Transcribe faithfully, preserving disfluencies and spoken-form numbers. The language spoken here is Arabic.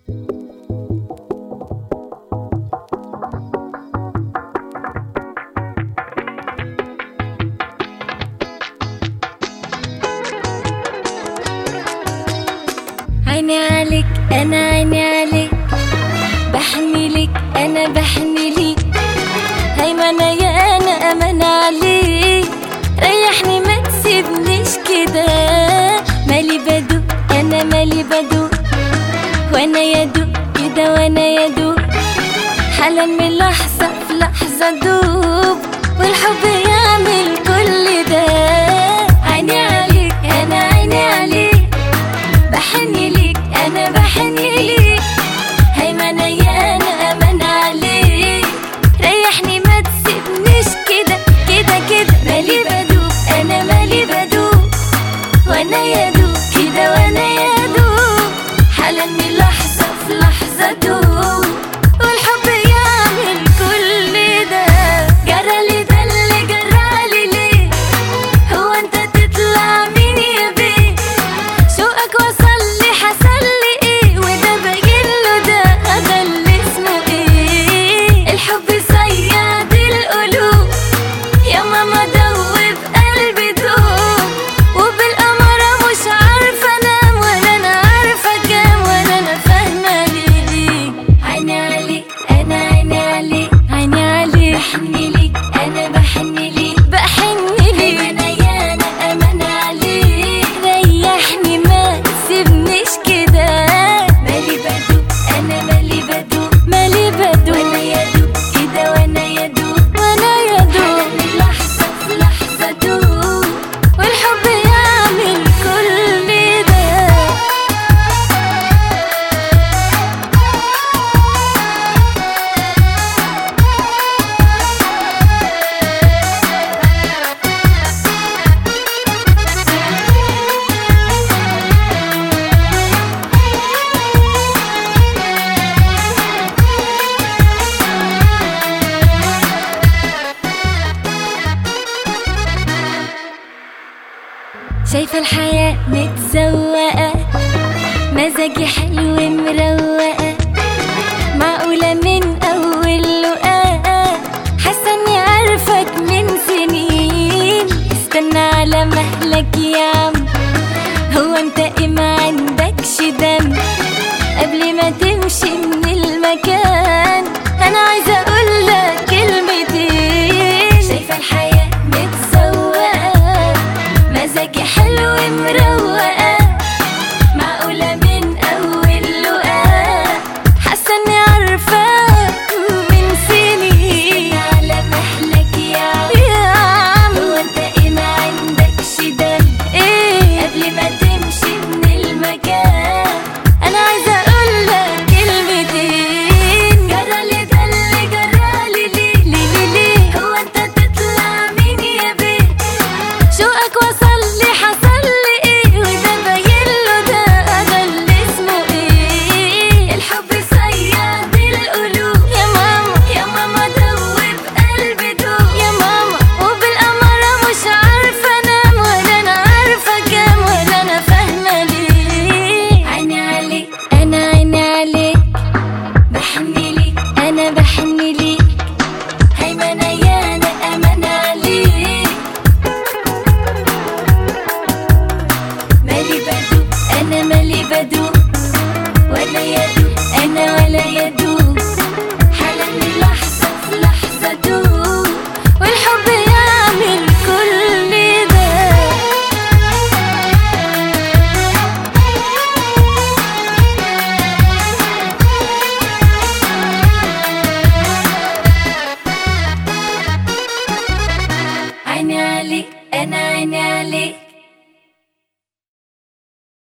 عيني عليك انا عيني عليك، بحني ليك انا بحني ليك، هيمنة يا انا امان عليك، ريحني ما تسيبنيش كده، مالي بدوق انا مالي بدوق، وانا يدوق كده وانا يدوق، حالا من لحظة في لحظة دوب، والحب يعمل كل ده. عيني عليك انا عيني عليك، بحني ليك انا بحني ليك، هيمنة يا انا امان عليك، ريحني ما تسيبنيش كده كده كده، مالي بدوق انا مالي بدوق، وانا يدوق كده وانا يدوق، حالا من لحظة في لحظة دوب، والحب يعمل كل ده. جرالي ده اللي جرالي ليه، هو انت تطلع مين يا بيه، شوقك وصل لي حصل لي ايه، وده باين له ده ده اللي اسمه ايه، الحب صياد القلوب يا ماما دوب قلبي دوب، وبالقمرة مش عارفة انام، ولا انا عارفة كام، ولا انا فاهمة ليه. عيني عليك انا عيني عليك عيني عليك، بحني ليك انا بحني ليك بحني ليك، انا يا انا امان عليك، ريحني ما تسيبنيش كده، مالي بدوق انا مالي بدوق مالي بدوق، وانا يدوق كده وانا يدوق وانا يدوق، من لحظة في لحظة دوق، والحب يعمل كل ده. شايفة الحياة متزوقة، مزاجي حلو